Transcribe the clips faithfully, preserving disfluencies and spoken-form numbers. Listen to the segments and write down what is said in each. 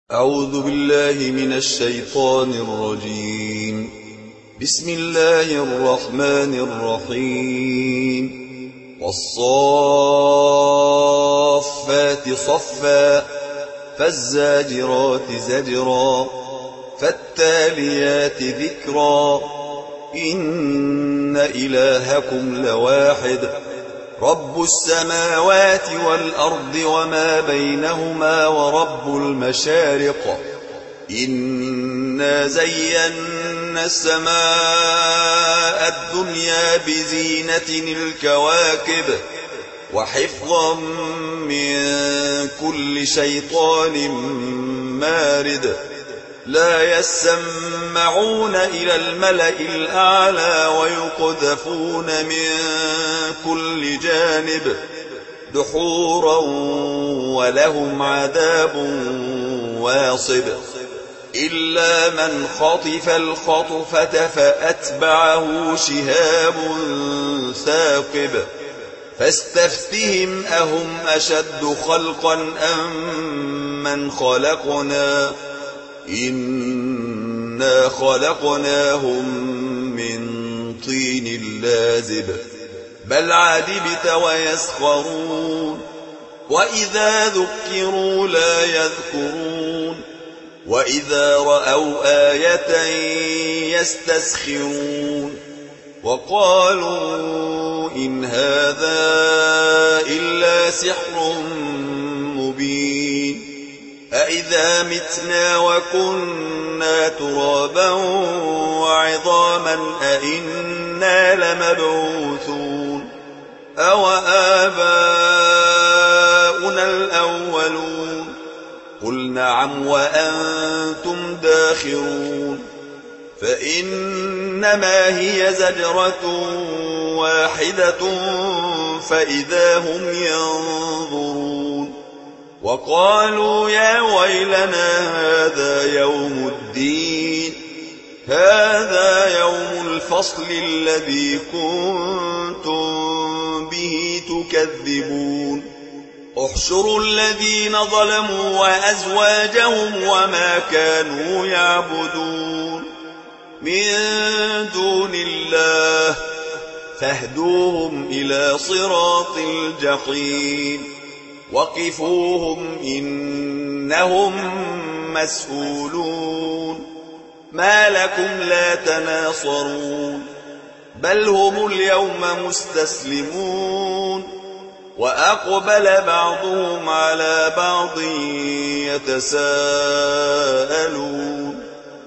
أعوذ بالله من الشيطان الرجيم. بسم الله الرحمن الرحيم. والصافات صفا فالزاجرات زجرا فالتاليات ذكرا إن إلهكم لواحد رب السماوات والأرض وما بينهما ورب المشارق إنا زينا السماء الدنيا بزينة الكواكب وحفظا من كل شيطان مارد لا يسمعون إلى الملأ الأعلى ويقذفون من كل جانب دحورا ولهم عذاب واصب إلا من خطف الخطفة فأتبعه شهاب ثاقب فاستفتهم أهم أشد خلقا أم من خلقنا إنا خلقناهم من طين لازب بل عجبت ويسخرون وإذا ذكروا لا يذكرون وإذا رأوا آية يستسخرون وقالوا إن هذا إلا سحر مبين أإذا متنا وكنا ترابا وعظاما أإنا لمبعوثون أو آباؤنا الأولون قل نعم وأنتم داخرون فإنما هي زجرة واحدة فإذا هم ينظرون وقالوا يا ويلنا هذا يوم الدين هذا يوم الفصل الذي كنتم به تكذبون احشروا الذين ظلموا وأزواجهم وما كانوا يعبدون من دون الله فاهدوهم إلى صراط الجحيم وقفوهم إنهم مسؤولون ما لكم لا تناصرون بل هم اليوم مستسلمون وأقبل بعضهم على بعض يتساءلون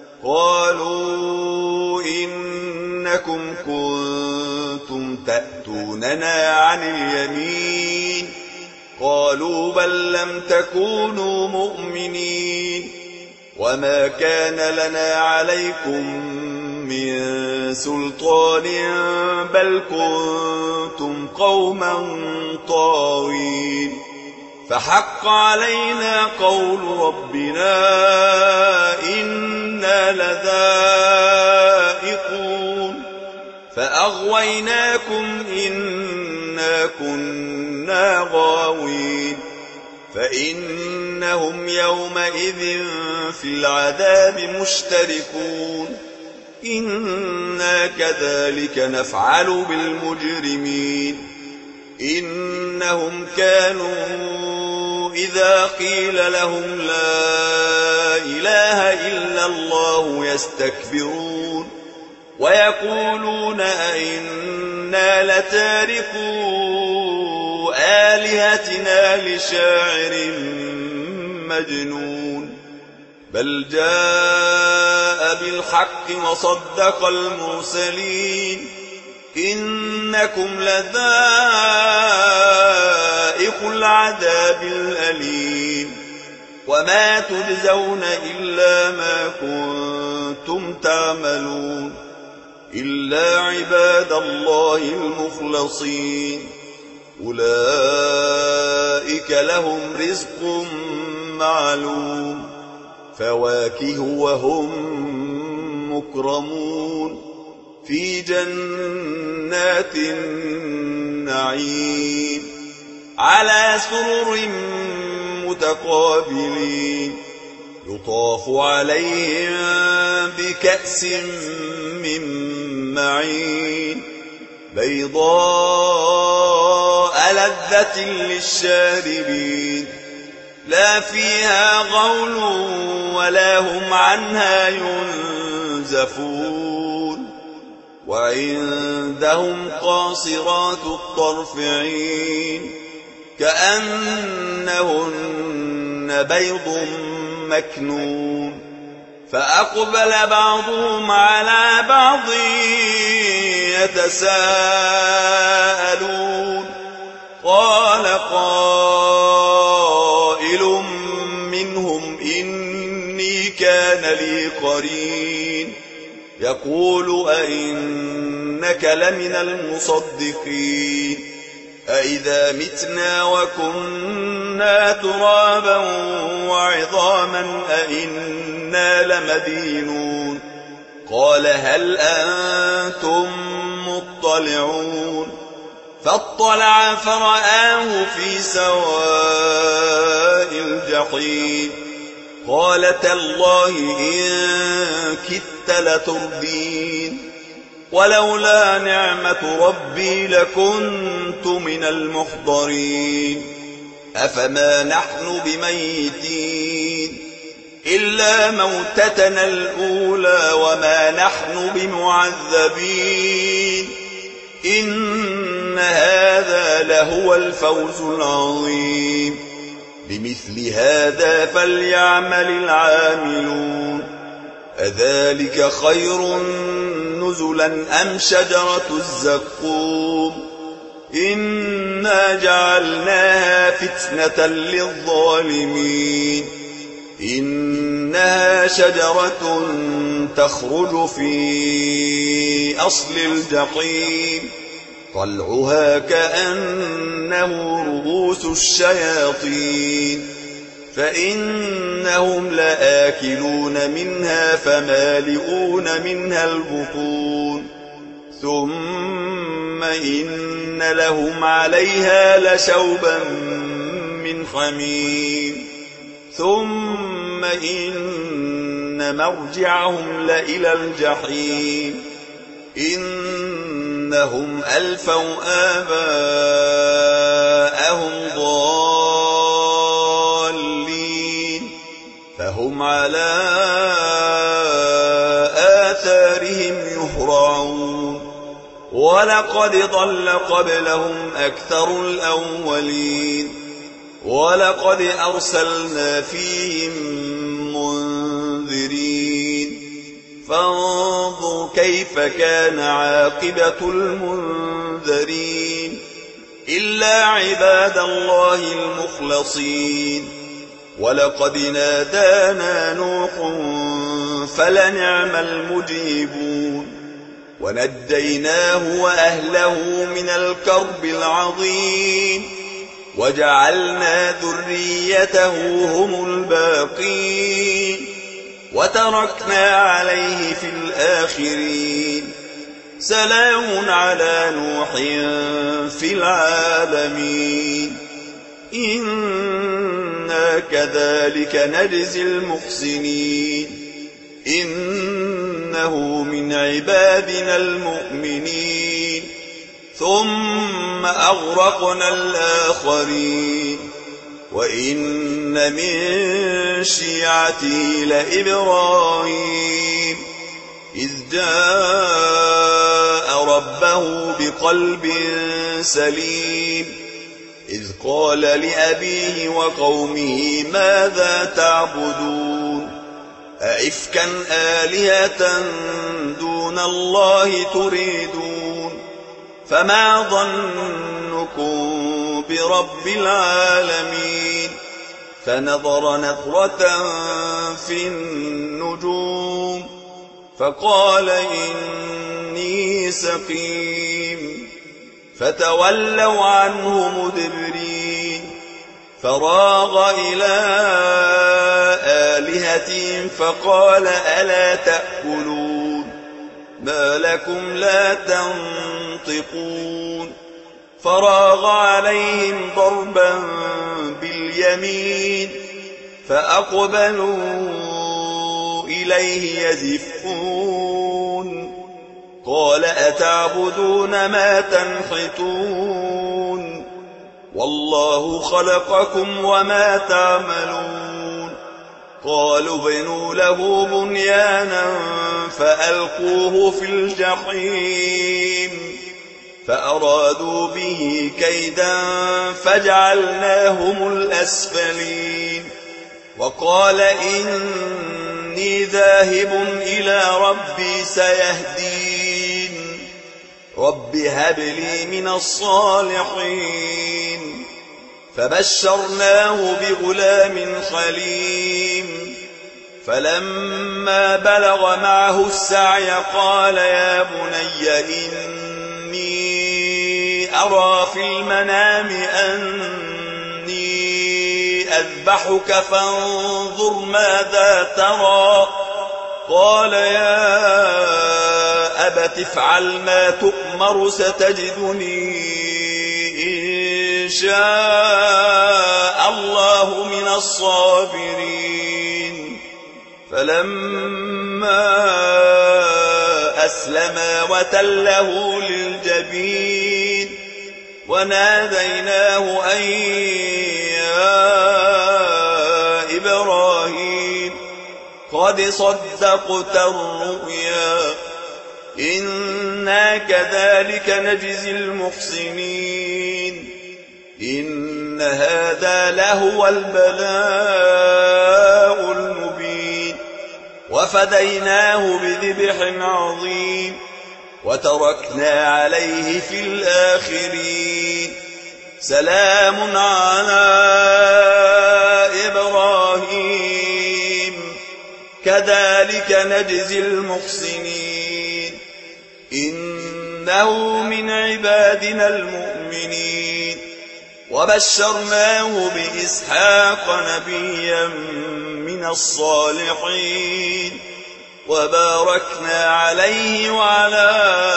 قالوا إنكم كنتم تأتوننا عن اليمين قالوا بل لم تكونوا مؤمنين وما كان لنا عليكم من سلطان بل كنتم قوما طاغين فحق علينا قول ربنا إنا لذائقون فأغويناكم إنا كنا غاوين فإنهم يومئذ في العذاب مشتركون إنا كذلك نفعل بالمجرمين إنهم كانوا إذا قيل لهم لا إله إلا الله يستكبرون ويقولون أئنا لتاركو آلهتنا لشاعر مجنون بل جاء بالحق وصدق المرسلين إنكم لذائق العذاب الأليم وما تجزون إلا ما كنتم تعملون إلا عباد الله المخلصين أولئك لهم رزق معلوم فواكه وهم مكرمون في جنات النعيم على سرر متقابلين يطاف عليهم بكأس من معين بيضاء لذة للشاربين لا فيها غول ولا هم عنها ينزفون وعندهم قاصرات الطرف عين كأنهن بيض مكنون فأقبل بعضهم على بعض يتساءلون قال قائل منهم إني كان لي قرين يقول أئنك لمن المصدقين أئذا متنا وكنا ترابا وعظاما أئنا لمدينون قال هل أنتم مطلعون فاطلع فرآه في سواء الجحيم قال تالله إن كدت لتردين ولولا نعمة ربي لكنت من المحضرين أفما نحن بميتين إلا موتتنا الأولى وما نحن بمعذبين إن هذا لهو الفوز العظيم بمثل هذا فليعمل العاملون أذلك خير نزلا أم شجرة الزقوم إنا جعلناها فتنة للظالمين إنها شجرة تخرج في أصل الجحيم طلعها كأنه رؤوس الشياطين فإنهم لآكلون منها فمالئون منها البطون ثم إن لهم عليها لشوبا من حميم ثم إن مرجعهم لإلى الجحيم إنهم ألفوا آباءهم ضالين فهم على آثارهم يهرعون ولقد ضل قبلهم أكثر الأولين ولقد أرسلنا فيهم منذرين فانظر كيف كان عاقبة المنذرين إلا عباد الله المخلصين ولقد نادانا نوح فلنعم المجيبون ونجيناه وأهله من الكرب العظيم وجعلنا ذريته هم الباقين وتركنا عليه في الآخرين سلام على نوح في العالمين إنا كذلك نجزي المحسنين إنه من عبادنا المؤمنين ثم أغرقنا الآخرين وإن من شيعته لإبراهيم إذ جاء ربه بقلب سليم إذ قال لأبيه وقومه ماذا تعبدون أئفكا آلهة دون الله تريدون فما ظنكم برب العالمين فنظر نظرة في النجوم فقال إني سقيم فتولوا عنه مدبرين فراغ إلى آلهتهم فقال ألا تأكلون ما لكم لا تنطقون فراغ عليهم ضربا باليمين فأقبلوا إليه يزفون قال أتعبدون ما تنحتون والله خلقكم وما تعملون قالوا ابنوا له بنيانا فألقوه في الجحيم فأرادوا به كيدا فجعلناهم الأسفلين وقال إني ذاهب إلى ربي سيهدين رب هب لي من الصالحين فبشرناه بغلام حليم فلما بلغ معه السعي قال يا بني إني أرى في المنام أني أذبحك فانظر ماذا ترى قال يا أبت افعل ما تؤمر ستجدني إن شاء الله من الصابرين فلما أسلما وتله للجبين وناديناه أن يا إبراهيم قد صدقت الرؤيا إنا كذلك نجزي المحسنين إن هذا لهو البلاء المبين وفديناه بذبح عظيم وتركنا عليه في الآخرين سلام على إبراهيم كذلك نجزي المحسنين إنه من عبادنا المؤمنين وبشرناه بإسحاق نبيا من الصالحين وباركنا عليه وعلى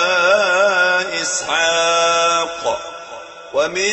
إسحاق ومن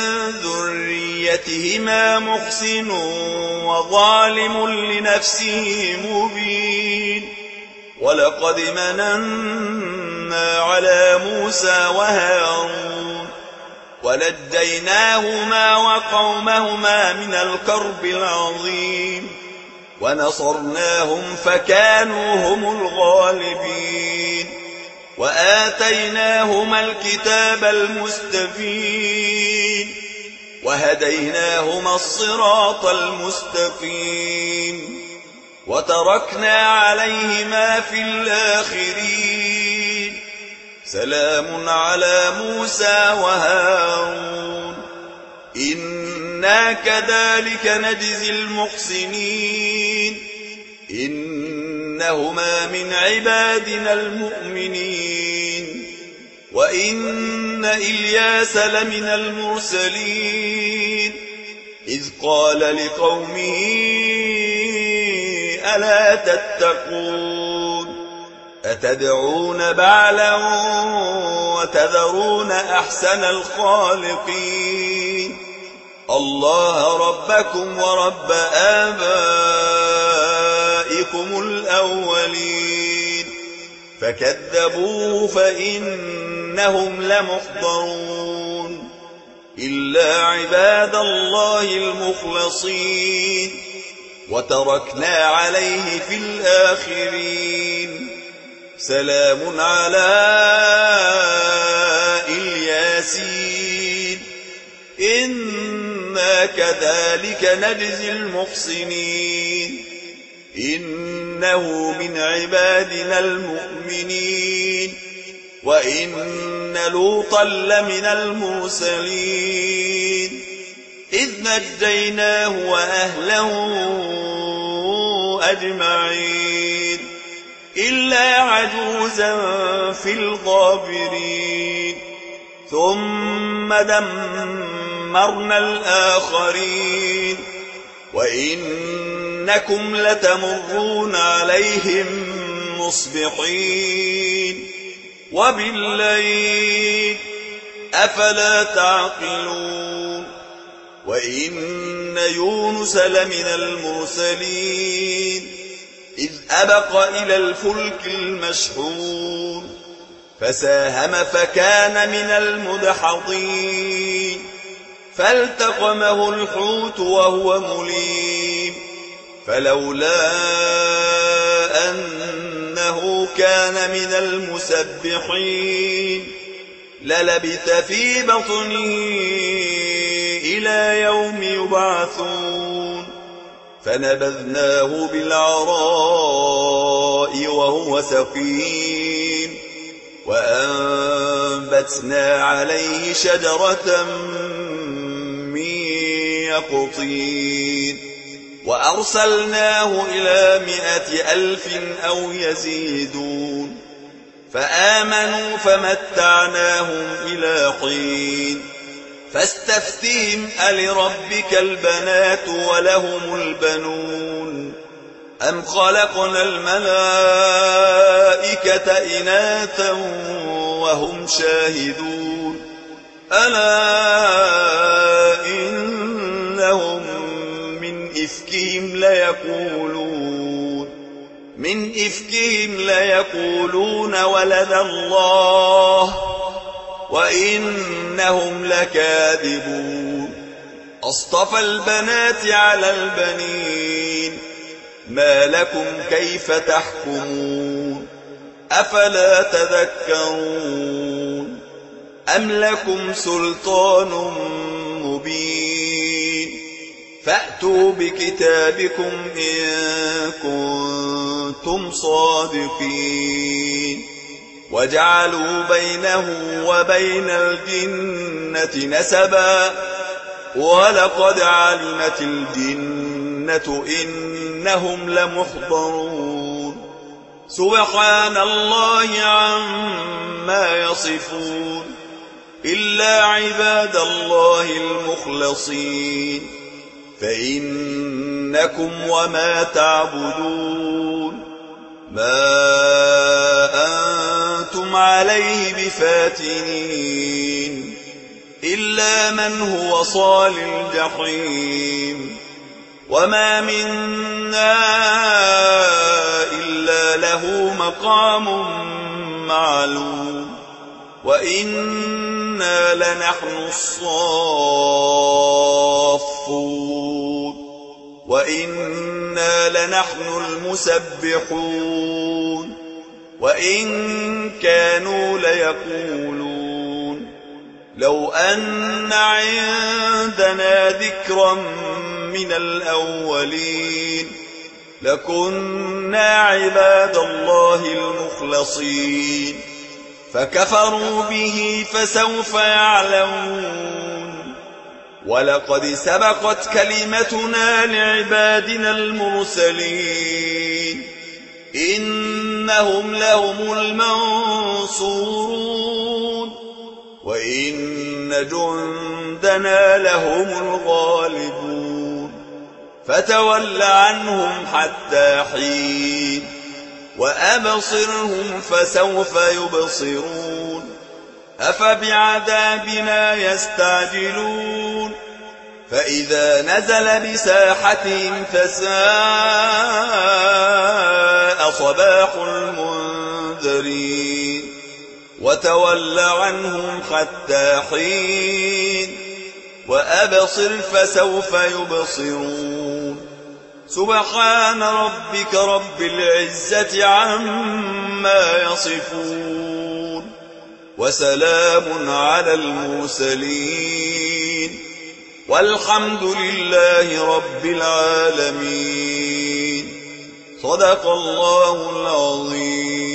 ذريتهما محسن وظالم لنفسه مبين ولقد مننا على موسى وهارون ونجيناهما وقومهما من الكرب العظيم ونصرناهم فكانوا هم الغالبين وآتيناهما الكتاب المستبين وهديناهما الصراط المستقيم وتركنا عليهما في الآخرين سلام على موسى وهارون إنا كذلك نجزي المحسنين إنهما من عبادنا المؤمنين وإن إلياس لمن المرسلين إذ قال لقومه ألا تتقون أتدعون بعلا وتذرون أحسن الخالقين الله ربكم ورب آبائكم الأولين فكذبوه فإنهم لمحضرون إلا عباد الله المخلصين وتركنا عليه في الآخرين سلام على الياسين إنا كذلك نجزي المحسنين إنه من عبادنا المؤمنين وإن لوطا لمن المرسلين إذ نجيناه وأهله أجمعين إلا عجوزا في الغابرين ثم دمرنا الآخرين وإنكم لتمرون عليهم مصبحين وبالليل أفلا تعقلون وإن يونس لمن المرسلين إذ أبق إلى الفلك المشحون فساهم فكان من المدحضين فالتقمه الحوت وهو مليم فلولا أنه كان من المسبحين للبث في بطنه إلى يوم يبعثون فنبذناه بالعراء وهو سقيم وأنبتنا عليه شجرة من يقطين وأرسلناه إلى مائة ألف أو يزيدون فآمنوا فمتعناهم إلى حين فاستفتهم ألربك البنات ولهم البنون أم خلقنا الملائكة إناثا وهم شاهدون ألا إنهم من إفكهم ليقولون من إفكهم ليقولون ولد الله وإنهم لكاذبون أصطفى البنات على البنين ما لكم كيف تحكمون أفلا تذكرون أم لكم سلطان مبين فأتوا بكتابكم إن كنتم صادقين وجعلوا بينه وبين الجنة نسبا ولقد علمت الجنة إنهم لمحضرون سبحان الله عما يصفون إلا عباد الله المخلصين فإنكم وما تعبدون ما أنتم عليه بفاتنين إلا من هو صال الجحيم وما منا إلا له مقام معلوم وإنا لنحن الصافون وإنا لنحن المسبحون وإن كانوا ليقولون لو أن عندنا ذكرا من الأولين لكنا عباد الله المخلصين فكفروا به فسوف يعلمون ولقد سبقت كلمتنا لعبادنا المرسلين إنهم لهم المنصورون وإن جندنا لهم الغالبون فتول عنهم حتى حين وأبصرهم فسوف يبصرون أفبعذابنا يستعجلون فإذا نزل بساحتهم فساء صباح المنذرين وتول عنهم حتى حين وأبصر فسوف يبصرون سبحان ربك رب العزة عما يصفون وسلام على المرسلين والحمد لله رب العالمين صدق الله العظيم.